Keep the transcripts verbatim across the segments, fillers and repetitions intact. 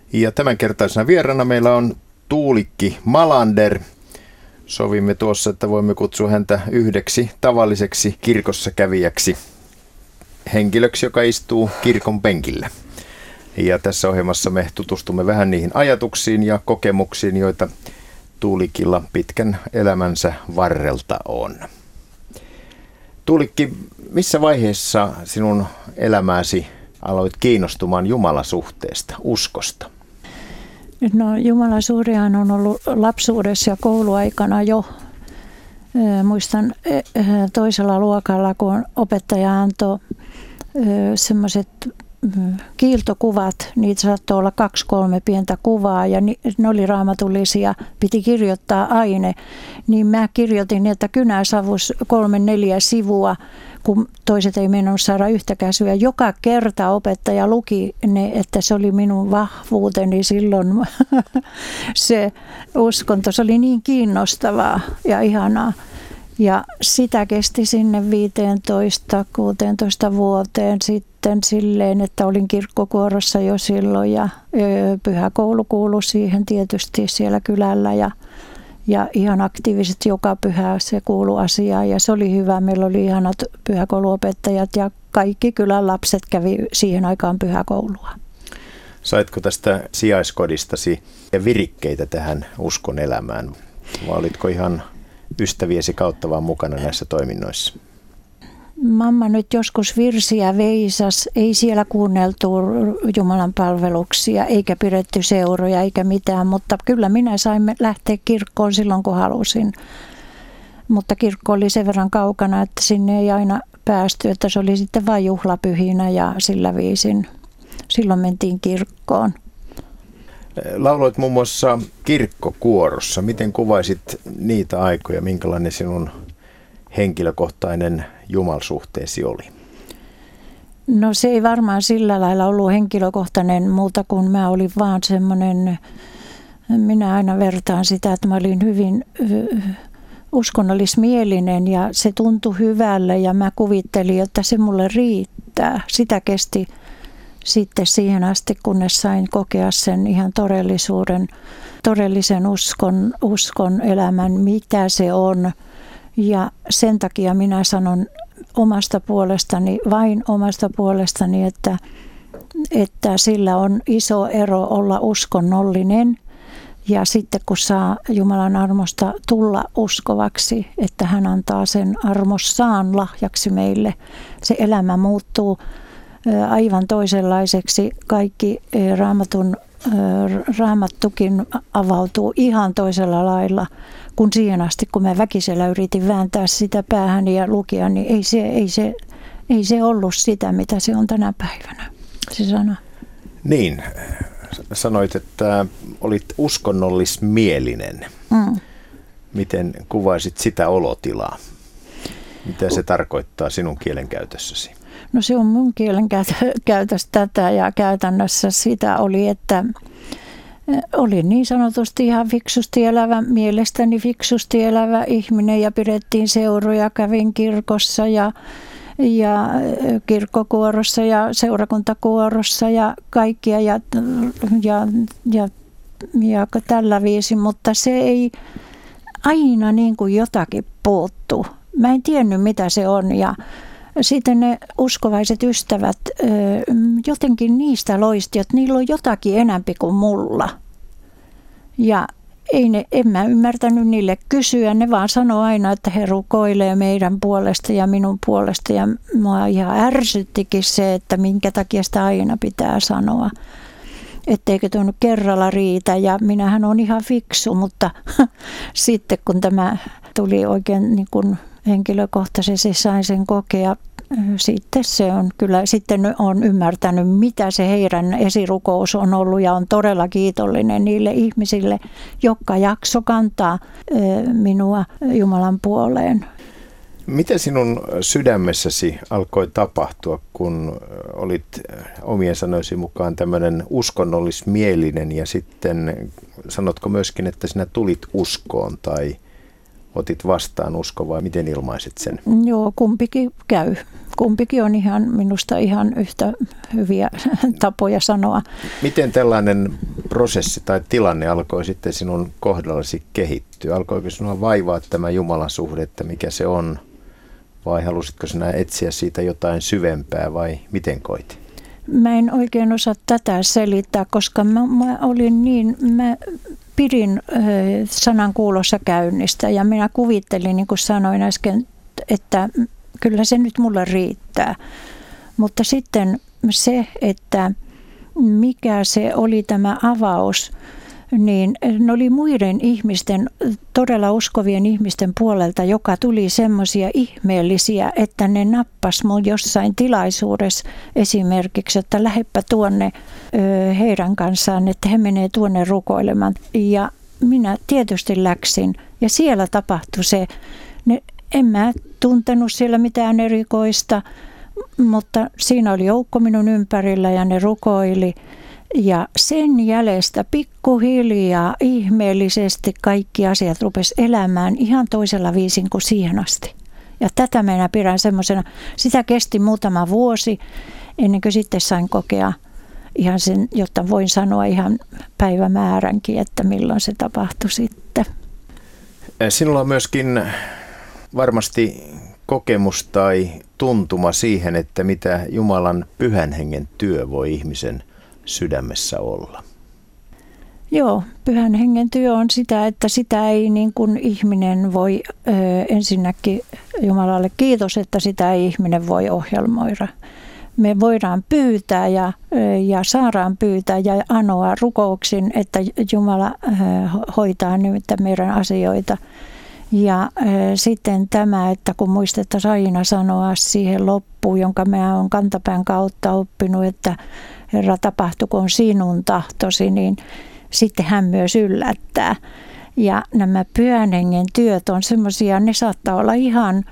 Ja tämänkertaisena vieraana meillä on Tuulikki Malander. Sovimme tuossa, että voimme kutsua häntä yhdeksi tavalliseksi kirkossa kävijäksi, henkilöksi, joka istuu kirkon penkillä. Ja tässä ohjelmassa me tutustumme vähän niihin ajatuksiin ja kokemuksiin, joita Tuulikilla pitkän elämänsä varrelta on. Tuulikki, missä vaiheessa sinun elämääsi aloit kiinnostumaan Jumalasuhteesta, uskosta? No, Jumalasuhdehan on ollut lapsuudessa ja kouluaikana jo. Muistan toisella luokalla, kun opettaja antoi semmoiset kiiltokuvat, niitä saattoi olla kaksi kolme pientä kuvaa ja ne oli raamatullisia, piti kirjoittaa aine, niin mä kirjoitin, että kynäsavus kolme neljä sivua, kun toiset ei meinannut saada yhtäkään syödä. Joka kerta opettaja luki ne, että se oli minun vahvuuteni silloin. Se uskonto, se oli niin kiinnostavaa ja ihanaa. Ja sitä kesti sinne viisitoista kuusitoista vuoteen sitten silleen, että olin kirkkokuorossa jo silloin ja pyhäkoulu kuului siihen tietysti siellä kylällä ja, ja ihan aktiivisesti joka pyhä se kuului asiaan ja se oli hyvä. Meillä oli ihanat pyhäkouluopettajat ja kaikki kylän lapset kävi siihen aikaan pyhäkoulua. Saitko tästä sijaiskodistasi ja virikkeitä tähän uskon elämään vai olitko ihan ystäviesi kautta vaan mukana näissä toiminnoissa? Mamma nyt joskus virsiä veisas, ei siellä kuunneltu Jumalan palveluksia, eikä pidetty seuroja eikä mitään, mutta kyllä minä sain lähteä kirkkoon silloin kun halusin. Mutta kirkko oli sen verran kaukana, että sinne ei aina päästy, että se oli sitten vain juhlapyhinä ja sillä viisin. Silloin mentiin kirkkoon. Lauloit muun muassa kirkkokuorossa. Miten kuvaisit niitä aikoja? Minkälainen sinun henkilökohtainen jumalsuhteesi oli? No se ei varmaan sillä lailla ollut henkilökohtainen muuta kuin mä olin vaan semmoinen, minä aina vertaan sitä, että mä olin hyvin uskonnollismielinen ja se tuntui hyvälle ja mä kuvittelin, että se mulle riittää. Sitä kesti sitten siihen asti, kunnes sain kokea sen ihan todellisuuden, todellisen uskon, uskon elämän, mitä se on. Ja sen takia minä sanon omasta puolestani, vain omasta puolestani, että, että sillä on iso ero olla uskonnollinen. Ja sitten kun saa Jumalan armosta tulla uskovaksi, että hän antaa sen armossaan lahjaksi meille, se elämä muuttuu aivan toisenlaiseksi. Kaikki raamatun, raamattukin avautuu ihan toisella lailla kuin siihen asti, kun mä väkisellä yritin vääntää sitä päähäni ja lukia, niin ei se, ei se, ei se ollut sitä, mitä se on tänä päivänä, se sana. Niin, sanoit, että olit uskonnollismielinen. Mm. Miten kuvaisit sitä olotilaa? Mitä se tarkoittaa sinun kielenkäytössäsi? No se on mun kielenkäytössä tätä ja käytännössä sitä oli, että olin niin sanotusti ihan fiksusti elävä, mielestäni fiksusti elävä ihminen ja pidettiin seuroja, kävin kirkossa ja, ja kirkkokuorossa ja seurakuntakuorossa ja kaikkia ja, ja, ja, ja tällä viisi, mutta se ei aina niin kuin jotakin puuttu. Mä en tiennyt mitä se on ja sitten ne uskovaiset ystävät, jotenkin niistä loisti, että niillä on jotakin enämpi kuin mulla. Ja ei ne, en mä ymmärtänyt niille kysyä, ne vaan sanoo aina, että he rukoilee meidän puolesta ja minun puolesta. Ja mua ihan ärsyttikin se, että minkä takia sitä aina pitää sanoa. Etteikö tuon kerralla riitä ja minähän on ihan fiksu, mutta sitten kun tämä tuli oikein niin kuin henkilökohtaisesti sain sen kokea, sitten se on kyllä, sitten on ymmärtänyt, mitä se heidän esirukous on ollut ja on todella kiitollinen niille ihmisille, jotka jakso kantaa minua Jumalan puoleen. Mitä sinun sydämessäsi alkoi tapahtua, kun olit omien sanoisi mukaan tämmöinen uskonnollismielinen ja sitten sanotko myöskin, että sinä tulit uskoon tai otit vastaan usko vai miten ilmaisit sen? Joo, kumpikin käy. Kumpikin on ihan minusta ihan yhtä hyviä tapoja sanoa. Miten tällainen prosessi tai tilanne alkoi sitten sinun kohdallasi kehittyä? Alkoiko sinua vaivaa tämä Jumalan suhde, että mikä se on? Vai halusitko sinä etsiä siitä jotain syvempää vai miten koit? Mä en oikein osaa tätä selittää, koska mä, mä olin niin, mä pidin äh, sanan kuulossa käynnistä ja minä kuvittelin, niin kuin sanoin äsken, että kyllä se nyt mulle riittää. Mutta sitten se, että mikä se oli tämä avaus, niin ne oli muiden ihmisten, todella uskovien ihmisten puolelta, joka tuli semmoisia ihmeellisiä, että ne nappas mun jossain tilaisuudessa esimerkiksi, että lähdepä tuonne ö, heidän kanssaan, että he menee tuonne rukoilemaan. Ja minä tietysti läksin ja siellä tapahtui se, ne, en mä tuntenut siellä mitään erikoista, mutta siinä oli joukko minun ympärillä ja ne rukoili. Ja sen jäljestä pikkuhiljaa ihmeellisesti kaikki asiat rupesi elämään ihan toisella viisin kuin siihen asti. Ja tätä minä pidän semmoisena, sitä kesti muutama vuosi ennen kuin sitten sain kokea ihan sen, jotta voin sanoa ihan päivämääränkin, että milloin se tapahtui sitten. Sinulla on myöskin varmasti kokemus tai tuntuma siihen, että mitä Jumalan pyhän hengen työ voi ihmisen sydämessä olla. Joo, pyhän hengen työ on sitä, että sitä ei niin kuin ihminen voi, ö, ensinnäkin Jumalalle kiitos, että sitä ei ihminen voi ohjelmoida. Me voidaan pyytää ja, ja saadaan pyytää ja anoa rukouksin, että Jumala ö, hoitaa nyt meidän asioita. Ja äh, sitten tämä, että kun muistettaisiin aina sanoa siihen loppuun, jonka mä oon kantapään kautta oppinut, että Herra, tapahtukoon sinun tahtosi, niin sitten hän myös yllättää. Ja nämä pyhän hengen työt on semmoisia, ne saattaa olla ihan äh,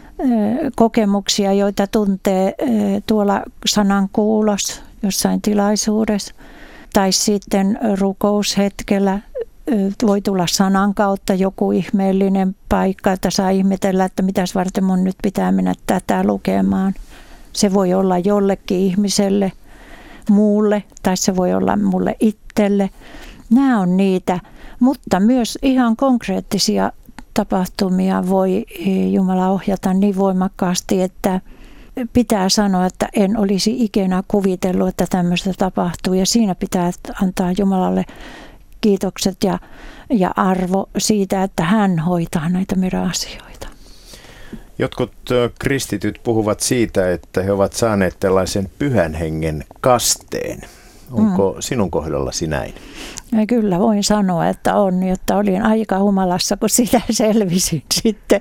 kokemuksia, joita tuntee äh, tuolla sanan kuulos jossain tilaisuudessa tai sitten rukoushetkellä. Voi tulla sanan kautta joku ihmeellinen paikka, että saa ihmetellä, että mitäs varten mun nyt pitää mennä tätä lukemaan. Se voi olla jollekin ihmiselle, muulle, tai se voi olla mulle itselle. Nämä on niitä, mutta myös ihan konkreettisia tapahtumia voi Jumala ohjata niin voimakkaasti, että pitää sanoa, että en olisi ikinä kuvitellut, että tämmöistä tapahtuu. Ja siinä pitää antaa Jumalalle kiitokset ja, ja arvo siitä, että hän hoitaa näitä meidän asioita. Jotkut kristityt puhuvat siitä, että he ovat saaneet tällaisen pyhän hengen kasteen. Onko mm. sinun kohdallasi näin? Ja kyllä voin sanoa, että on, jotta olin aika humalassa, kun sitä selvisin sitten.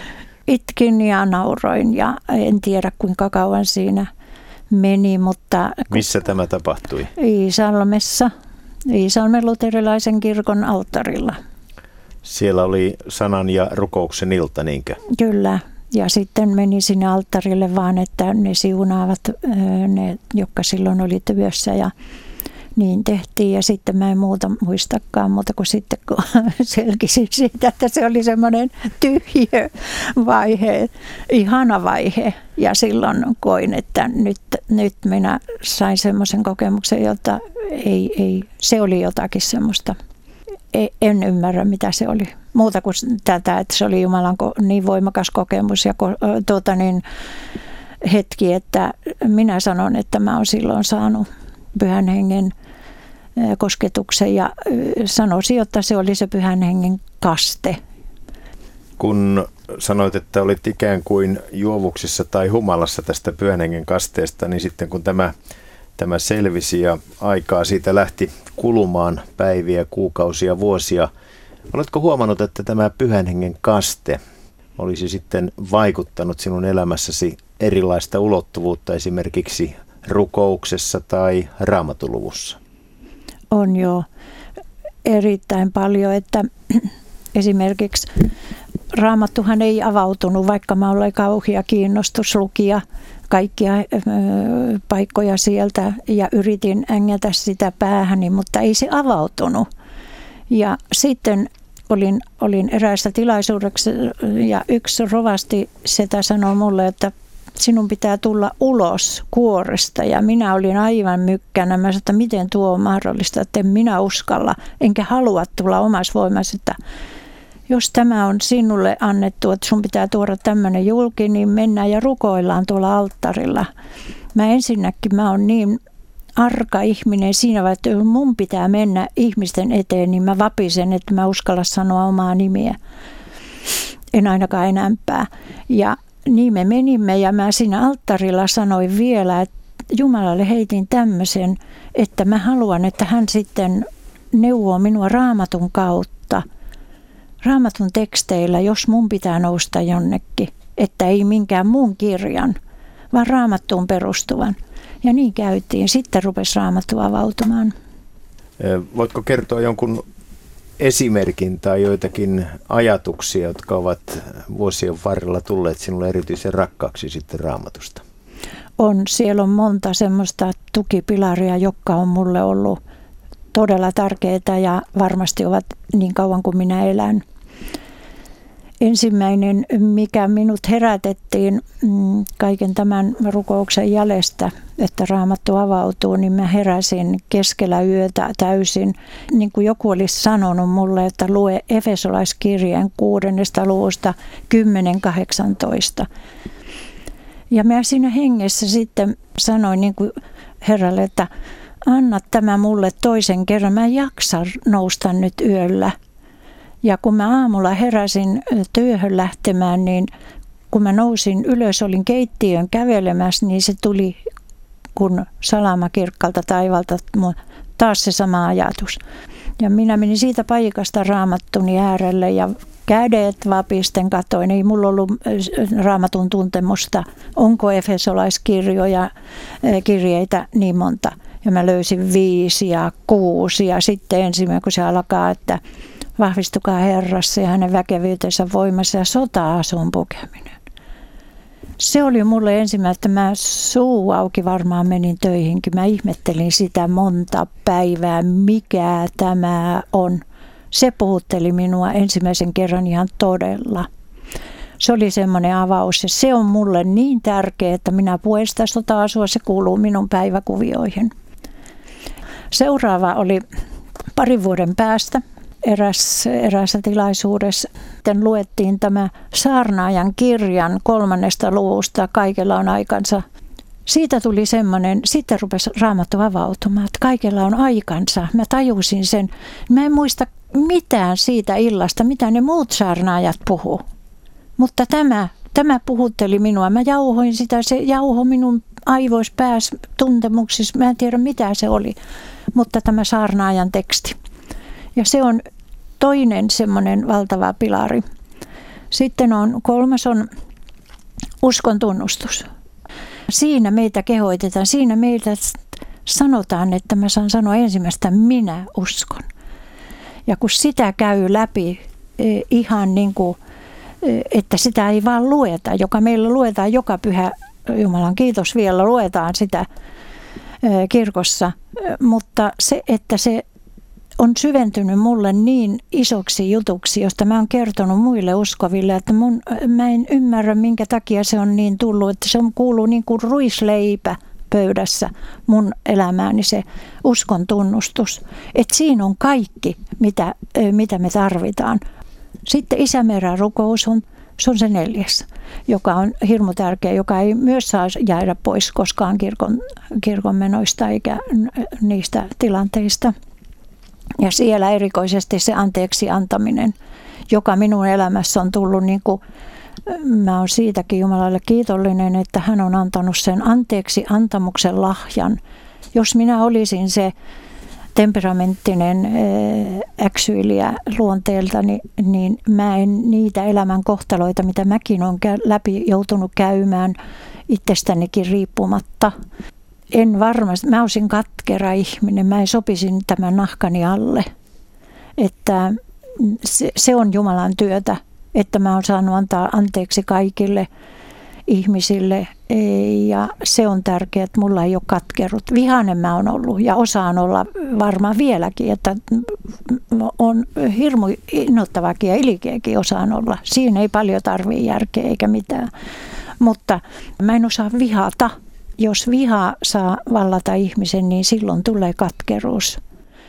Itkin ja nauroin ja en tiedä kuinka kauan siinä meni, mutta... Missä tämä tapahtui? Iisalmessa. Iisalmen luterilaisen kirkon alttarilla. Siellä oli sanan ja rukouksen ilta, niinkö? Kyllä. Ja sitten meni sinne alttarille vaan, että ne siunaavat ne, jotka silloin oli työssä ja niin tehtiin. Ja sitten mä en muuta muistakaan muuta kuin sitten, kun selkisin siitä, että se oli semmoinen tyhjö vaihe, ihana vaihe. Ja silloin koin, että nyt, nyt minä sain semmoisen kokemuksen, jota ei, ei, se oli jotakin semmoista. En ymmärrä, mitä se oli. Muuta kuin tätä, että se oli Jumalan niin voimakas kokemus ja tuota niin, hetki, että minä sanon, että mä oon silloin saanut pyhän hengen kosketuksen ja sanoisin, että se oli se pyhän hengen kaste. Kun sanoit, että olit ikään kuin juovuksissa tai humalassa tästä pyhän hengen kasteesta, niin sitten kun tämä, tämä selvisi ja aikaa siitä lähti kulumaan päiviä, kuukausia, vuosia, oletko huomannut, että tämä pyhän hengen kaste olisi sitten vaikuttanut sinun elämässäsi erilaista ulottuvuutta esimerkiksi rukouksessa tai raamatuluvussa? On jo erittäin paljon, että esimerkiksi Raamattuhan ei avautunut, vaikka mä olen kauhea kiinnostus lukia kaikkia ö, paikkoja sieltä ja yritin ängätä sitä päähäni, mutta ei se avautunut. Ja sitten olin, olin eräässä tilaisuudessa ja yksi rovasti setä sanoi mulle, että sinun pitää tulla ulos kuoresta. Ja minä olin aivan mykkänä. Mä sanoin, että miten tuo on mahdollista, että en minä uskalla, enkä halua tulla omassa voimassa, että jos tämä on sinulle annettu, että sun pitää tuoda tämmöinen julki, niin mennään ja rukoillaan tuolla alttarilla. Mä ensinnäkin, mä oon niin arka ihminen siinä vaiheessa, että mun pitää mennä ihmisten eteen, niin mä vapisen, että mä uskalla sanoa omaa nimiä. En ainakaan enempää. Ja niin me menimme ja mä siinä alttarilla sanoin vielä, että Jumalalle heitin tämmöisen, että mä haluan, että hän sitten neuvoo minua Raamatun kautta. Raamatun teksteillä, jos mun pitää nousta jonnekin, että ei minkään muun kirjan, vaan Raamattuun perustuvan. Ja niin käytiin. Sitten rupesi Raamattu avautumaan. Voitko kertoa jonkun esimerkin tai joitakin ajatuksia, jotka ovat vuosien varrella tulleet sinulle erityisen rakkaaksi sitten Raamatusta? On. Siellä on monta semmoista tukipilaria, jotka on mulle ollut todella tärkeitä ja varmasti ovat niin kauan kuin minä elän. Ensimmäinen, mikä minut herätettiin kaiken tämän rukouksen jäljestä, että Raamattu avautuu, niin mä heräsin keskellä yötä täysin. Niin kuin joku olisi sanonut mulle, että lue Efesolaiskirjeen kuudennesta luvusta kymmenen kahdeksantoista. Ja mä siinä hengessä sitten sanoin niin kuin Herralle, että anna tämä mulle toisen kerran. Mä en jaksa nousta nyt yöllä. Ja kun mä aamulla heräsin työhön lähtemään, niin kun mä nousin ylös, olin keittiön kävelemässä, niin se tuli kun salama kirkkaalta taivalta taas se sama ajatus. Ja minä menin siitä paikasta Raamattuni äärelle ja kädet vapisten katoin. Ei mulla ollut Raamatun tuntemusta, onko efesolaiskirjoja, kirjeitä niin monta. Ja mä löysin viisi ja kuusi ja sitten ensimmäinen, kun se alkaa, että vahvistukaa Herrassa ja hänen väkevyytensä voimassa ja sota-asun pukeminen. Se oli mulle ensimmäistä, että mä suu auki varmaan menin töihinkin. Mä ihmettelin sitä monta päivää, mikä tämä on. Se puhutteli minua ensimmäisen kerran ihan todella. Se oli semmoinen avaus ja se on mulle niin tärkeä, että minä puen sitä sota-asua, se kuuluu minun päiväkuvioihin. Seuraava oli parin vuoden päästä. Eräs, eräässä tilaisuudessa sitten luettiin tämä saarnaajan kirjan kolmannesta luvusta, kaikella on aikansa. Siitä tuli semmoinen, sitten rupesi Raamattu avautumaan, että kaikella on aikansa. Mä tajusin sen. Mä en muista mitään siitä illasta, mitä ne muut saarnaajat puhuu. Mutta tämä, tämä puhutteli minua. Mä jauhoin sitä, se jauho minun aivoissa pääsi tuntemuksissa. Mä en tiedä mitä se oli, mutta tämä saarnaajan teksti. Ja se on toinen semmoinen valtava pilari. Sitten on kolmas on uskon tunnustus. Siinä meitä kehoitetaan, siinä meiltä sanotaan, että mä saan sanoa ensimmäistä minä uskon. Ja kun sitä käy läpi ihan niin kuin, että sitä ei vaan lueta, joka meillä luetaan joka pyhä, Jumalan kiitos vielä, luetaan sitä kirkossa, mutta se, että se on syventynyt mulle niin isoksi jutuksi, josta mä oon kertonut muille uskoville, että mun, mä en ymmärrä, minkä takia se on niin tullut, että se on kuuluu niin kuin ruisleipä pöydässä mun elämääni, se uskon tunnustus. Että siinä on kaikki, mitä, mitä me tarvitaan. Sitten Isämeidän rukous on, se on se neljäs, joka on hirmu tärkeä, joka ei myös saa jäädä pois koskaan kirkon, kirkon menoista eikä niistä tilanteista. Ja siellä erikoisesti se anteeksi antaminen, joka minun elämässä on tullut, niin kuin, mä olen siitäkin Jumalalle kiitollinen, että hän on antanut sen anteeksi antamuksen lahjan. Jos minä olisin se temperamenttinen äksyilijä luonteelta, niin, niin mä en niitä elämän kohtaloita, mitä mäkin olen läpi joutunut käymään itsestänikin riippumatta. En varmasti, mä olisin katkera ihminen, mä en sopisin tämän nahkani alle, että se, se on Jumalan työtä, että mä oon saanut antaa anteeksi kaikille ihmisille ja se on tärkeää, että mulla ei ole katkerut. Vihainen mä oon ollut ja osaan olla varmaan vieläkin, että on hirmu innoittavakin ja ilkeäkin osaan olla. Siinä ei paljon tarvitse järkeä eikä mitään. Mutta mä en osaa vihata. Jos viha saa vallata ihmisen, niin silloin tulee katkeruus.